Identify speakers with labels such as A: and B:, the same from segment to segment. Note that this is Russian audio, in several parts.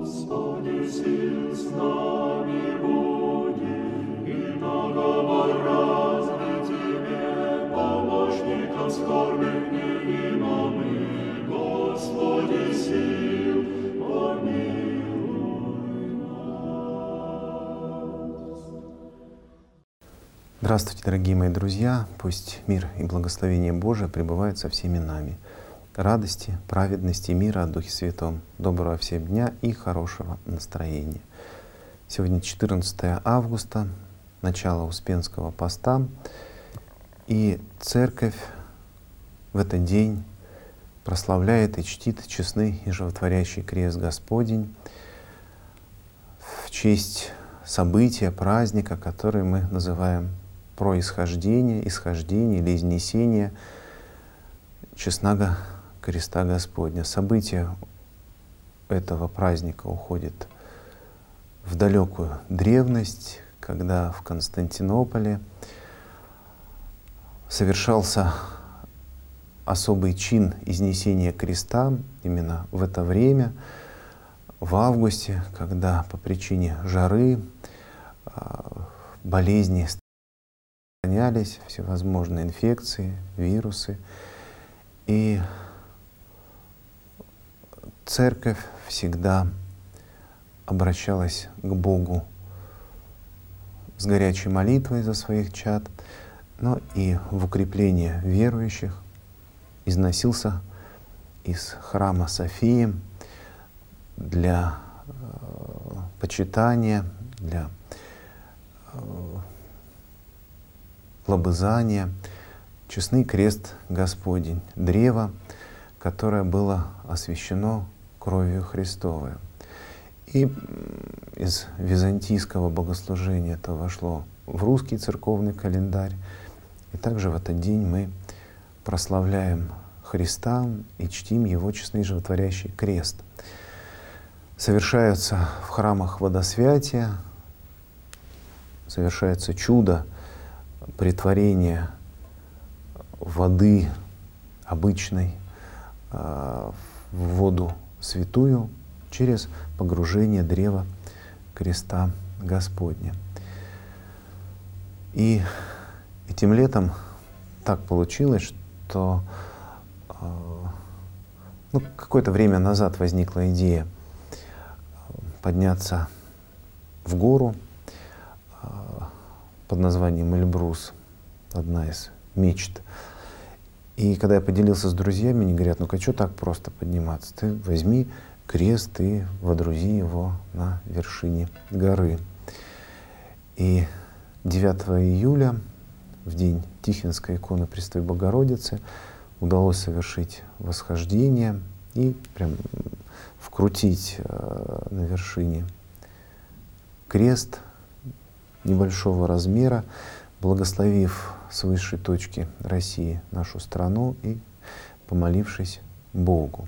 A: Господи, сил с нами буди, и наговор разный Тебе, помощником скорбных невидимым, Господи, сил, помилуй нас.
B: Здравствуйте, дорогие мои друзья! Пусть мир и благословение Божие пребывают со всеми нами. Радости, праведности, мира от Духе Святом, доброго всем дня и хорошего настроения. Сегодня 14 августа, начало Успенского поста, и Церковь в этот день прославляет и чтит честный и животворящий крест Господень в честь события, праздника, который мы называем происхождение, исхождение или изнесение честного креста Господня. Событие этого праздника уходит в далекую древность, когда в Константинополе совершался особый чин изнесения креста именно в это время, в августе, когда по причине жары, болезни распространялись, всевозможные инфекции, вирусы. И Церковь всегда обращалась к Богу с горячей молитвой за своих чад, но и в укрепление верующих износился из храма Софии для почитания, для лобызания честный крест Господень, древо, которое было освящено кровью Христовой. И из византийского богослужения это вошло в русский церковный календарь. И также в этот день мы прославляем Христа и чтим Его честный животворящий крест. Совершаются в храмах водосвятия, совершается чудо претворения воды обычной в воду святую через погружение древа креста Господня. И этим летом так получилось, что какое-то время назад возникла идея подняться в гору под названием Эльбрус, одна из мечт. И когда я поделился с друзьями, они говорят: ну-ка, что так просто подниматься? Ты возьми крест и водрузи его на вершине горы. И 9 июля, в день Тихвинской иконы Пресвятой Богородицы, удалось совершить восхождение и прям вкрутить на вершине крест небольшого размера, благословив с высшей точки России нашу страну и помолившись Богу.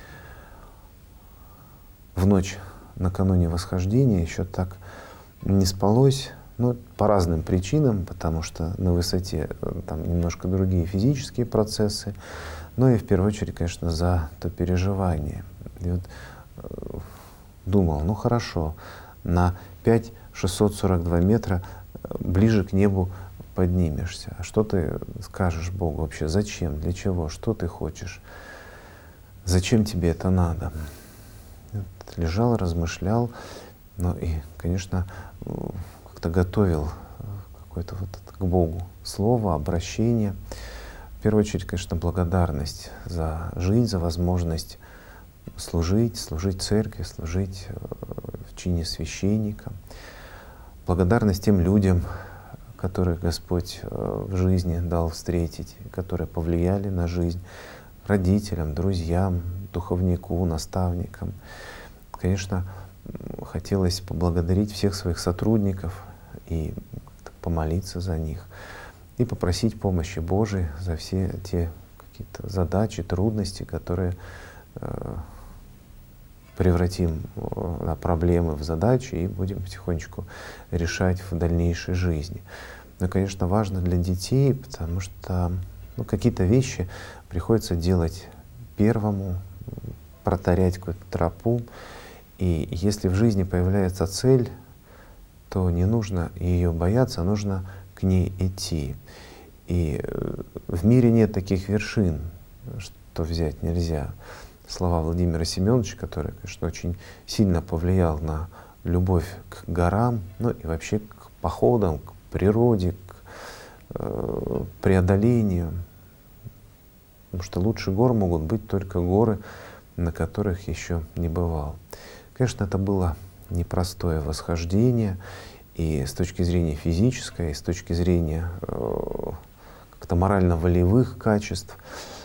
B: В ночь накануне восхождения еще так не спалось, но по разным причинам, потому что на высоте там немножко другие физические процессы, но и в первую очередь, конечно, за то переживание. И вот думал, ну хорошо, на 5642 метра ближе к небу поднимешься. А что ты скажешь Богу вообще? Зачем? Для чего? Что ты хочешь? Зачем тебе это надо? Вот, лежал, размышлял, ну и, конечно, как-то готовил какое-то вот к Богу слово, обращение. В первую очередь, конечно, благодарность за жизнь, за возможность служить церкви, служить в чине священника. Благодарность тем людям, которых Господь в жизни дал встретить, которые повлияли на жизнь, родителям, друзьям, духовнику, наставникам. Конечно, хотелось поблагодарить всех своих сотрудников и помолиться за них, и попросить помощи Божией за все те какие-то задачи, трудности, которые превратим проблемы в задачи и будем потихонечку решать в дальнейшей жизни. Но, конечно, важно для детей, потому что какие-то вещи приходится делать первому, протарять какую-то тропу. И если в жизни появляется цель, то не нужно ее бояться, а нужно к ней идти. И в мире нет таких вершин, что взять нельзя. Слова Владимира Семеновича, который, конечно, очень сильно повлиял на любовь к горам, ну и вообще к походам, к природе, к преодолению. Потому что лучше гор могут быть только горы, на которых еще не бывал. Конечно, это было непростое восхождение, и с точки зрения физической, и с точки зрения как-то морально-волевых качеств.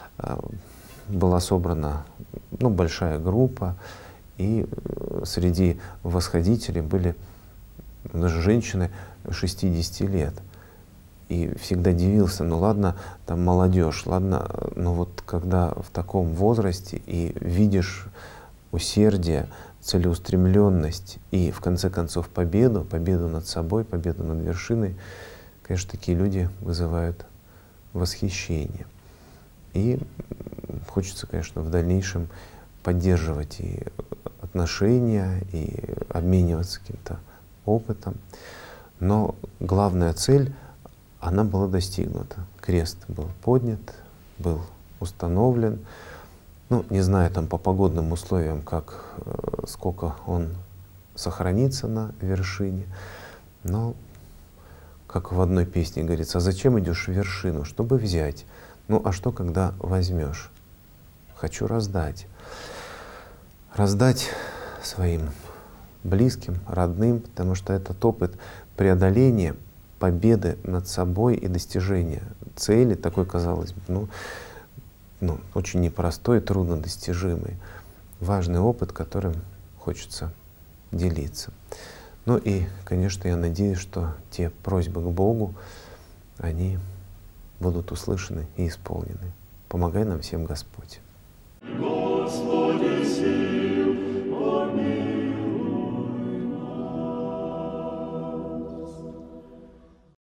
B: Была собрана большая группа, и среди восходителей были даже женщины 60 лет. И всегда дивился, ну ладно, там молодежь, ладно, но вот когда в таком возрасте и видишь усердие, целеустремленность и в конце концов победу над собой, победу над вершиной, конечно, такие люди вызывают восхищение. И хочется, конечно, в дальнейшем поддерживать и отношения, и обмениваться каким-то опытом. Но главная цель, она была достигнута. Крест был поднят, был установлен. Ну, не знаю там по погодным условиям, сколько он сохранится на вершине, но, как в одной песне говорится, а зачем идешь в вершину? Чтобы взять. Ну, а что, когда возьмешь? Хочу раздать. Раздать своим близким, родным, потому что этот опыт преодоления, победы над собой и достижения цели, такой, казалось бы, очень непростой, труднодостижимый, важный опыт, которым хочется делиться. Ну и, конечно, я надеюсь, что те просьбы к Богу, они будут услышаны и исполнены. Помогай нам всем, Господь.
A: Господи,